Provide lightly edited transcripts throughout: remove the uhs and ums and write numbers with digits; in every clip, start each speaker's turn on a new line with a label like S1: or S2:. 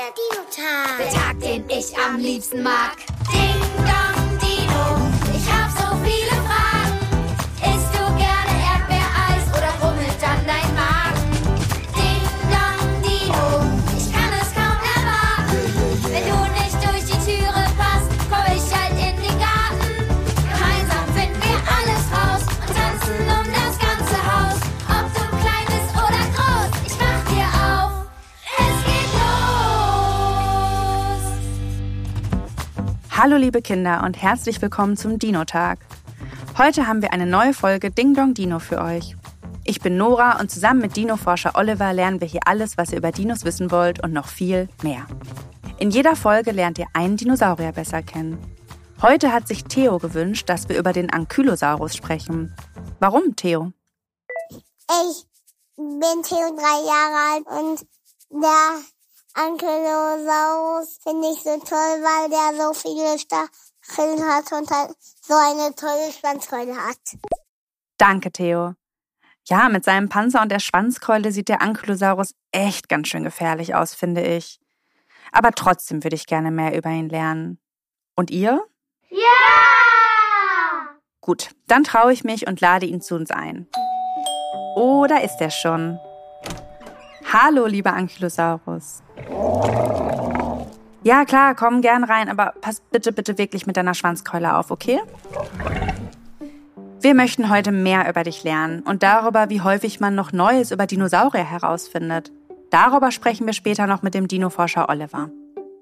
S1: Dino-Tag.
S2: Der Tag, den ich am liebsten mag. Ding Dong Dino, ich hab so viele Fragen. Isst du gerne Erdbeereis oder rummelt dann dein Magen? Ding Dong Dino, ich kann es kaum erwarten. Wenn du nicht durch die Türe passt, komm ich halt in den Garten. Gemeinsam finden wir alles raus und tanzen um das ganze Haus. Ob du klein bist oder groß, ich mach dir auf. Es geht los.
S3: Hallo liebe Kinder und herzlich willkommen zum Dino-Tag. Heute haben wir eine neue Folge Ding Dong Dino für euch. Ich bin Nora und zusammen mit Dino-Forscher Oliver lernen wir hier alles, was ihr über Dinos wissen wollt und noch viel mehr. In jeder Folge lernt ihr einen Dinosaurier besser kennen. Heute hat sich Theo gewünscht, dass wir über den Ankylosaurus sprechen. Warum, Theo?
S1: Ich bin Theo, 3 Jahre alt und der Ankylosaurus finde ich so toll, weil der so viele Stacheln hat und halt so eine tolle Schwanzkeule hat.
S3: Danke, Theo. Ja, mit seinem Panzer und der Schwanzkeule sieht der Ankylosaurus echt ganz schön gefährlich aus, finde ich. Aber trotzdem würde ich gerne mehr über ihn lernen. Und ihr?
S1: Ja!
S3: Gut, dann traue ich mich und lade ihn zu uns ein. Oh, da ist er schon. Hallo, lieber Ankylosaurus. Ja, klar, komm gern rein, aber pass bitte wirklich mit deiner Schwanzkeule auf, okay? Wir möchten heute mehr über dich lernen und darüber, wie häufig man noch Neues über Dinosaurier herausfindet. Darüber sprechen wir später noch mit dem Dino-Forscher Oliver.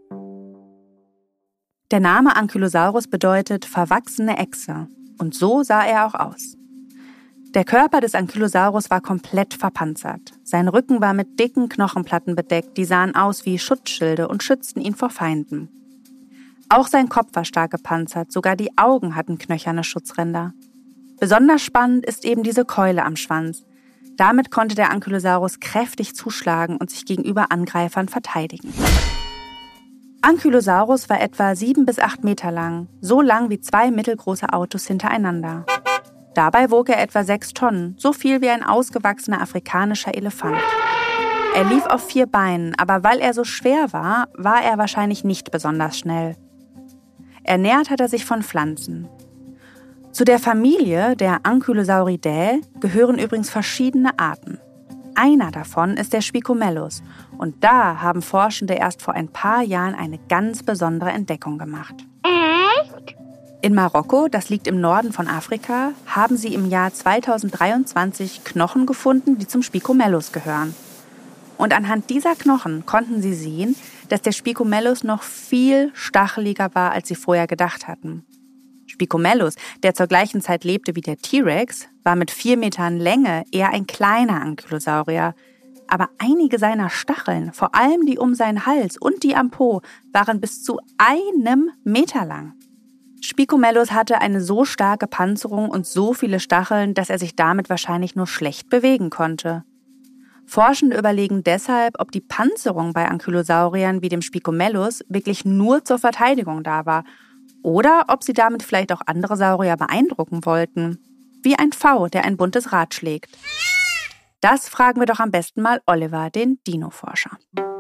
S3: Der Name Ankylosaurus bedeutet verwachsene Echse und so sah er auch aus. Der Körper des Ankylosaurus war komplett verpanzert. Sein Rücken war mit dicken Knochenplatten bedeckt, die sahen aus wie Schutzschilde und schützten ihn vor Feinden. Auch sein Kopf war stark gepanzert, sogar die Augen hatten knöcherne Schutzränder. Besonders spannend ist eben diese Keule am Schwanz. Damit konnte der Ankylosaurus kräftig zuschlagen und sich gegenüber Angreifern verteidigen. Ankylosaurus war etwa 7 bis 8 Meter lang, so lang wie 2 mittelgroße Autos hintereinander. Dabei wog er etwa 6 Tonnen, so viel wie ein ausgewachsener afrikanischer Elefant. Er lief auf 4 Beinen, aber weil er so schwer war, war er wahrscheinlich nicht besonders schnell. Ernährt hat er sich von Pflanzen. Zu der Familie der Ankylosauridae gehören übrigens verschiedene Arten. Einer davon ist der Spicomellus und da haben Forschende erst vor ein paar Jahren eine ganz besondere Entdeckung gemacht.
S1: Echt?
S3: In Marokko, das liegt im Norden von Afrika, haben sie im Jahr 2023 Knochen gefunden, die zum Spicomellus gehören. Und anhand dieser Knochen konnten sie sehen, dass der Spicomellus noch viel stacheliger war, als sie vorher gedacht hatten. Spicomellus, der zur gleichen Zeit lebte wie der T-Rex, war mit 4 Metern Länge eher ein kleiner Ankylosaurier. Aber einige seiner Stacheln, vor allem die um seinen Hals und die am Po, waren bis zu 1 Meter lang. Spicomellus hatte eine so starke Panzerung und so viele Stacheln, dass er sich damit wahrscheinlich nur schlecht bewegen konnte. Forschende überlegen deshalb, ob die Panzerung bei Ankylosauriern wie dem Spicomellus wirklich nur zur Verteidigung da war oder ob sie damit vielleicht auch andere Saurier beeindrucken wollten. Wie ein V, der ein buntes Rad schlägt. Das fragen wir doch am besten mal Oliver, den Dino-Forscher.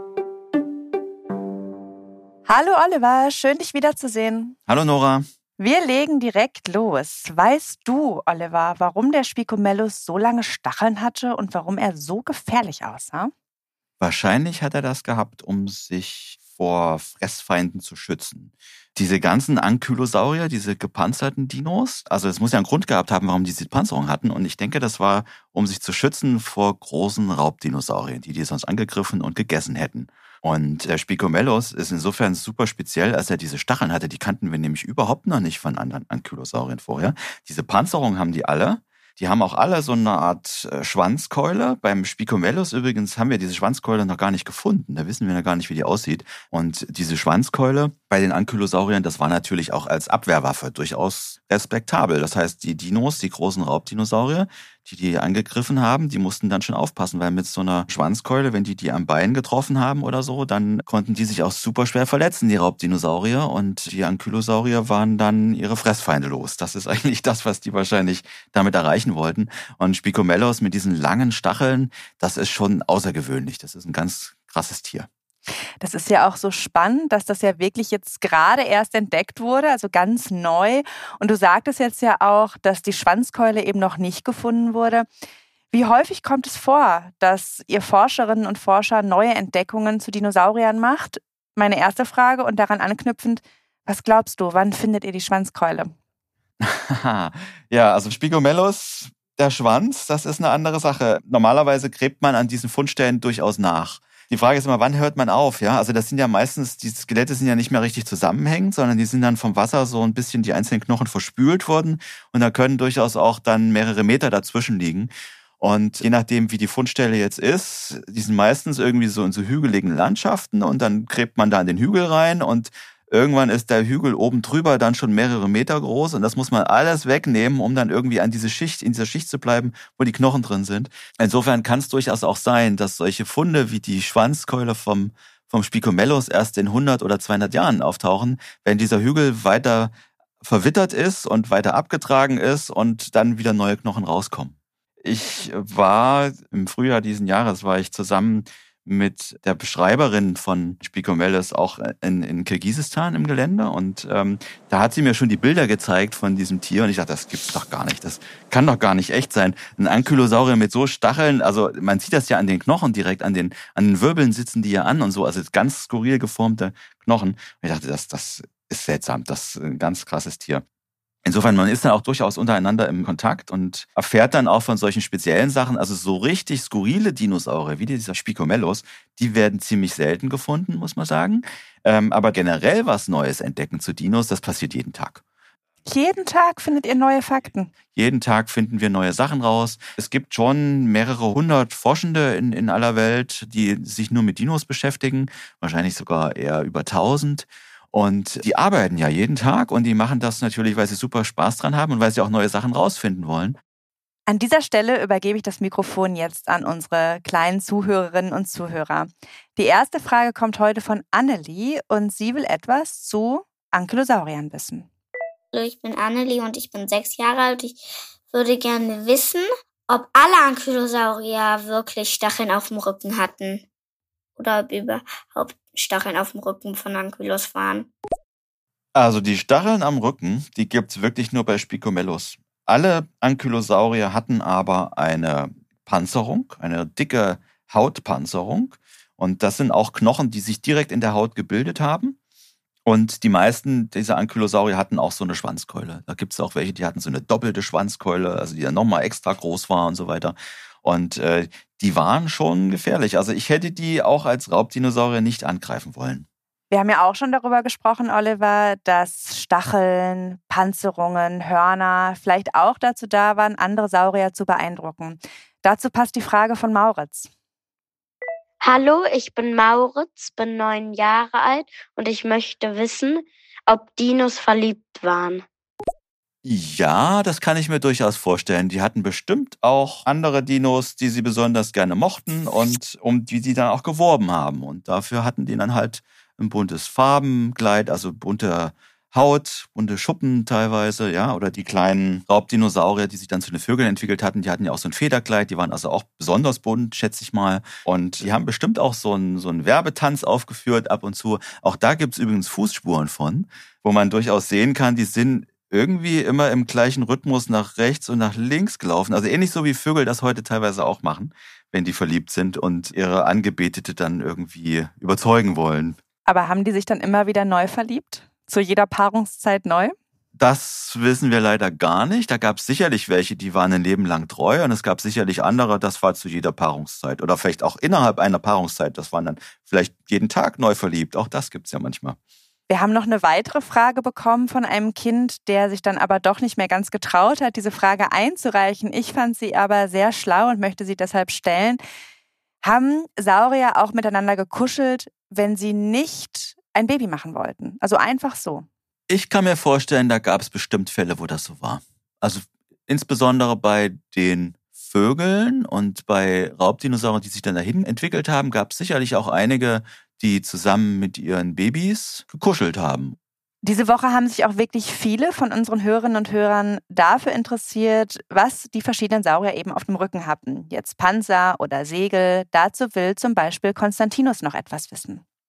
S3: Hallo Oliver, schön dich wiederzusehen.
S4: Hallo Nora.
S3: Wir legen direkt los. Weißt du, Oliver, warum der Spicomellus so lange Stacheln hatte und warum er so gefährlich aussah?
S4: Wahrscheinlich hat er das gehabt, um sich vor Fressfeinden zu schützen. Diese ganzen Ankylosaurier, diese gepanzerten Dinos, also es muss ja einen Grund gehabt haben, warum die diese Panzerung hatten. Und ich denke, das war, um sich zu schützen vor großen Raubdinosauriern, die sonst angegriffen und gegessen hätten. Und der Spicomellus ist insofern super speziell, als er diese Stacheln hatte. Die kannten wir nämlich überhaupt noch nicht von anderen Ankylosauriern vorher. Diese Panzerung haben die alle. Die haben auch alle so eine Art Schwanzkeule. Beim Spicomellus übrigens haben wir diese Schwanzkeule noch gar nicht gefunden. Da wissen wir noch gar nicht, wie die aussieht. Und diese Schwanzkeule bei den Ankylosauriern, das war natürlich auch als Abwehrwaffe durchaus respektabel. Das heißt, die Dinos, die großen Raubdinosaurier, die angegriffen haben, die mussten dann schon aufpassen, weil mit so einer Schwanzkeule, wenn die am Bein getroffen haben oder so, dann konnten die sich auch super schwer verletzen, die Raubdinosaurier. Und die Ankylosaurier waren dann ihre Fressfeinde los. Das ist eigentlich das, was die wahrscheinlich damit erreichen wollten. Und Spicomellus mit diesen langen Stacheln, das ist schon außergewöhnlich. Das ist ein ganz krasses Tier.
S3: Das ist ja auch so spannend, dass das ja wirklich jetzt gerade erst entdeckt wurde, also ganz neu. Und du sagtest jetzt ja auch, dass die Schwanzkeule eben noch nicht gefunden wurde. Wie häufig kommt es vor, dass ihr Forscherinnen und Forscher neue Entdeckungen zu Dinosauriern macht? Meine erste Frage und daran anknüpfend, was glaubst du, wann findet ihr die Schwanzkeule?
S4: Ja, also Spigomellus, der Schwanz, das ist eine andere Sache. Normalerweise gräbt man an diesen Fundstellen durchaus nach. Die Frage ist immer, wann hört man auf? Ja, also das sind ja meistens, die Skelette sind ja nicht mehr richtig zusammenhängend, sondern die sind dann vom Wasser so ein bisschen die einzelnen Knochen verspült worden und da können durchaus auch dann mehrere Meter dazwischen liegen. Und je nachdem, wie die Fundstelle jetzt ist, die sind meistens irgendwie so in so hügeligen Landschaften und dann gräbt man da in den Hügel rein und irgendwann ist der Hügel oben drüber dann schon mehrere Meter groß und das muss man alles wegnehmen, um dann irgendwie in dieser Schicht zu bleiben, wo die Knochen drin sind. Insofern kann es durchaus auch sein, dass solche Funde wie die Schwanzkeule vom Spicomellus erst in 100 oder 200 Jahren auftauchen, wenn dieser Hügel weiter verwittert ist und weiter abgetragen ist und dann wieder neue Knochen rauskommen. Ich war im Frühjahr diesen Jahres, war ich zusammen mit der Beschreiberin von Spicomellus auch in Kirgisistan im Gelände und da hat sie mir schon die Bilder gezeigt von diesem Tier und ich dachte, das gibt's doch gar nicht, das kann doch gar nicht echt sein. Ein Ankylosaurier mit so Stacheln, also man sieht das ja an den Knochen direkt, an den Wirbeln sitzen die ja an und so, also ganz skurril geformte Knochen. Und ich dachte, das ist seltsam, das ist ein ganz krasses Tier. Insofern, man ist dann auch durchaus untereinander im Kontakt und erfährt dann auch von solchen speziellen Sachen, also so richtig skurrile Dinosaurier wie dieser Spicomellus, die werden ziemlich selten gefunden, muss man sagen. Aber generell was Neues entdecken zu Dinos, das passiert jeden Tag.
S3: Jeden Tag findet ihr neue Fakten?
S4: Jeden Tag finden wir neue Sachen raus. Es gibt schon mehrere hundert Forschende in aller Welt, die sich nur mit Dinos beschäftigen, wahrscheinlich sogar eher über 1000. Und die arbeiten ja jeden Tag und die machen das natürlich, weil sie super Spaß dran haben und weil sie auch neue Sachen rausfinden wollen.
S3: An dieser Stelle übergebe ich das Mikrofon jetzt an unsere kleinen Zuhörerinnen und Zuhörer. Die erste Frage kommt heute von Annelie und sie will etwas zu Ankylosauriern wissen.
S5: Hallo, ich bin Annelie und ich bin 6 Jahre alt. Ich würde gerne wissen, ob alle Ankylosaurier wirklich Stacheln auf dem Rücken hatten. Oder ob überhaupt Stacheln auf dem Rücken von Ankylos waren.
S4: Also die Stacheln am Rücken, die gibt's wirklich nur bei Spicomellus. Alle Ankylosaurier hatten aber eine Panzerung, eine dicke Hautpanzerung. Und das sind auch Knochen, die sich direkt in der Haut gebildet haben. Und die meisten dieser Ankylosaurier hatten auch so eine Schwanzkeule. Da gibt's auch welche, die hatten so eine doppelte Schwanzkeule, also die dann nochmal extra groß war und so weiter. Und die waren schon gefährlich. Also ich hätte die auch als Raubdinosaurier nicht angreifen wollen.
S3: Wir haben ja auch schon darüber gesprochen, Oliver, dass Stacheln, Panzerungen, Hörner vielleicht auch dazu da waren, andere Saurier zu beeindrucken. Dazu passt die Frage von Mauritz.
S6: Hallo, ich bin Mauritz, bin 9 Jahre alt und ich möchte wissen, ob Dinos verliebt waren.
S4: Ja, das kann ich mir durchaus vorstellen. Die hatten bestimmt auch andere Dinos, die sie besonders gerne mochten und um die sie dann auch geworben haben. Und dafür hatten die dann halt ein buntes Farbenkleid, also bunte Haut, bunte Schuppen teilweise, ja, oder die kleinen Raubdinosaurier, die sich dann zu den Vögeln entwickelt hatten, die hatten ja auch so ein Federkleid, die waren also auch besonders bunt, schätze ich mal. Und die haben bestimmt auch so einen Werbetanz aufgeführt ab und zu. Auch da gibt's übrigens Fußspuren von, wo man durchaus sehen kann, die sind irgendwie immer im gleichen Rhythmus nach rechts und nach links gelaufen. Also ähnlich so wie Vögel das heute teilweise auch machen, wenn die verliebt sind und ihre Angebetete dann irgendwie überzeugen wollen.
S3: Aber haben die sich dann immer wieder neu verliebt? Zu jeder Paarungszeit neu?
S4: Das wissen wir leider gar nicht. Da gab es sicherlich welche, die waren ein Leben lang treu und es gab sicherlich andere, das war zu jeder Paarungszeit. Oder vielleicht auch innerhalb einer Paarungszeit, das waren dann vielleicht jeden Tag neu verliebt. Auch das gibt's ja manchmal.
S3: Wir haben noch eine weitere Frage bekommen von einem Kind, der sich dann aber doch nicht mehr ganz getraut hat, diese Frage einzureichen. Ich fand sie aber sehr schlau und möchte sie deshalb stellen. Haben Saurier auch miteinander gekuschelt, wenn sie nicht ein Baby machen wollten? Also einfach so.
S4: Ich kann mir vorstellen, da gab es bestimmt Fälle, wo das so war. Also insbesondere bei den Vögeln und bei Raubdinosauriern, die sich dann dahin entwickelt haben, gab es sicherlich auch einige, die zusammen mit ihren Babys gekuschelt haben.
S3: Diese Woche haben sich auch wirklich viele von unseren Hörerinnen und Hörern dafür interessiert, was die verschiedenen Saurier eben auf dem Rücken hatten. Jetzt Panzer oder Segel. Dazu will zum Beispiel Konstantinus noch etwas wissen.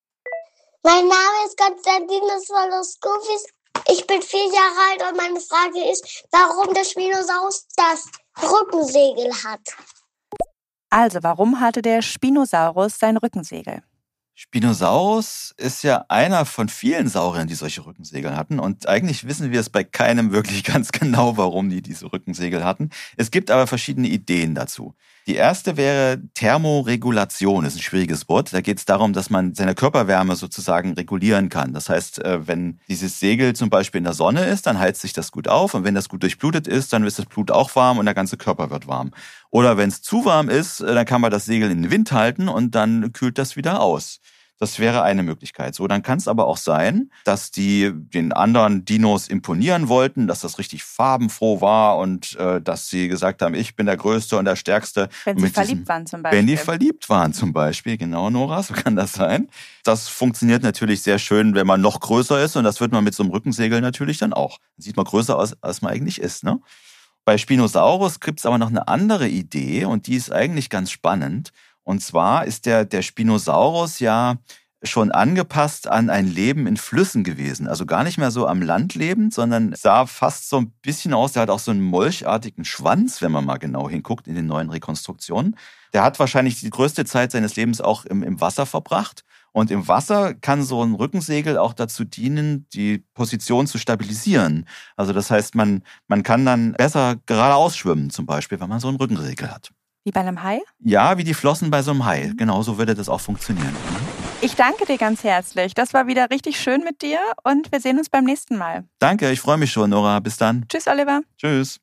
S1: Mein Name ist Konstantinus Voluskopis. Ich bin 4 Jahre alt und meine Frage ist, warum der Spinosaurus das Rückensegel hat.
S3: Also, warum hatte der Spinosaurus sein Rückensegel?
S4: Spinosaurus ist ja einer von vielen Sauriern, die solche Rückensegel hatten. Und eigentlich wissen wir es bei keinem wirklich ganz genau, warum die diese Rückensegel hatten. Es gibt aber verschiedene Ideen dazu. Die erste wäre Thermoregulation, das ist ein schwieriges Wort. Da geht es darum, dass man seine Körperwärme sozusagen regulieren kann. Das heißt, wenn dieses Segel zum Beispiel in der Sonne ist, dann heizt sich das gut auf. Und wenn das gut durchblutet ist, dann ist das Blut auch warm und der ganze Körper wird warm. Oder wenn es zu warm ist, dann kann man das Segel in den Wind halten und dann kühlt das wieder aus. Das wäre eine Möglichkeit. So, dann kann es aber auch sein, dass die den anderen Dinos imponieren wollten, dass das richtig farbenfroh war und dass sie gesagt haben, ich bin der Größte und der Stärkste.
S3: Wenn sie verliebt waren zum Beispiel.
S4: Wenn die verliebt waren zum Beispiel, genau, Nora, so kann das sein. Das funktioniert natürlich sehr schön, wenn man noch größer ist und das wird man mit so einem Rückensegel natürlich dann auch. Dann sieht man größer aus, als man eigentlich ist, ne? Bei Spinosaurus gibt es aber noch eine andere Idee und die ist eigentlich ganz spannend. Und zwar ist der Spinosaurus ja schon angepasst an ein Leben in Flüssen gewesen. Also gar nicht mehr so am Land lebend, sondern sah fast so ein bisschen aus. Der hat auch so einen molchartigen Schwanz, wenn man mal genau hinguckt in den neuen Rekonstruktionen. Der hat wahrscheinlich die größte Zeit seines Lebens auch im Wasser verbracht. Und im Wasser kann so ein Rückensegel auch dazu dienen, die Position zu stabilisieren. Also das heißt, man kann dann besser geradeaus schwimmen zum Beispiel, wenn man so ein Rückensegel hat.
S3: Wie bei einem Hai?
S4: Ja, wie die Flossen bei so einem Hai. Genau so würde das auch funktionieren.
S3: Ich danke dir ganz herzlich. Das war wieder richtig schön mit dir und wir sehen uns beim nächsten Mal.
S4: Danke, ich freue mich schon, Nora. Bis dann.
S3: Tschüss, Oliver.
S4: Tschüss.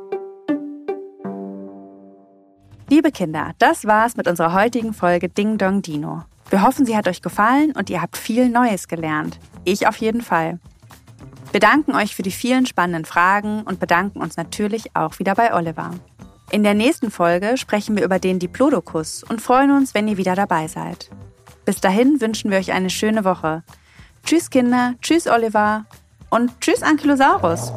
S3: Liebe Kinder, das war's mit unserer heutigen Folge Ding Dong Dino. Wir hoffen, sie hat euch gefallen und ihr habt viel Neues gelernt. Ich auf jeden Fall. Wir danken euch für die vielen spannenden Fragen und bedanken uns natürlich auch wieder bei Oliver. In der nächsten Folge sprechen wir über den Diplodocus und freuen uns, wenn ihr wieder dabei seid. Bis dahin wünschen wir euch eine schöne Woche. Tschüss Kinder, tschüss Oliver und tschüss Ankylosaurus.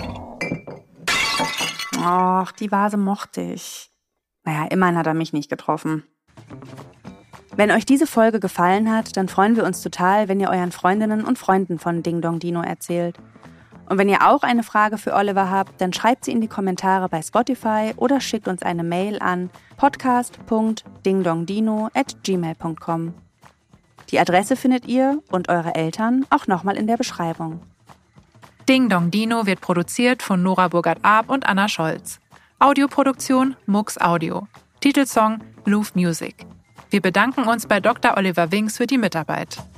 S3: Och, die Vase mochte ich. Naja, immerhin hat er mich nicht getroffen. Wenn euch diese Folge gefallen hat, dann freuen wir uns total, wenn ihr euren Freundinnen und Freunden von Ding Dong Dino erzählt. Und wenn ihr auch eine Frage für Oliver habt, dann schreibt sie in die Kommentare bei Spotify oder schickt uns eine Mail an podcast.dingdongdino@gmail.com. Die Adresse findet ihr und eure Eltern auch nochmal in der Beschreibung.
S7: Ding Dong Dino wird produziert von Nora Burgert-Arp und Anna Scholz. Audioproduktion Mux Audio. Titelsong Louvre Music. Wir bedanken uns bei Dr. Oliver Winks für die Mitarbeit.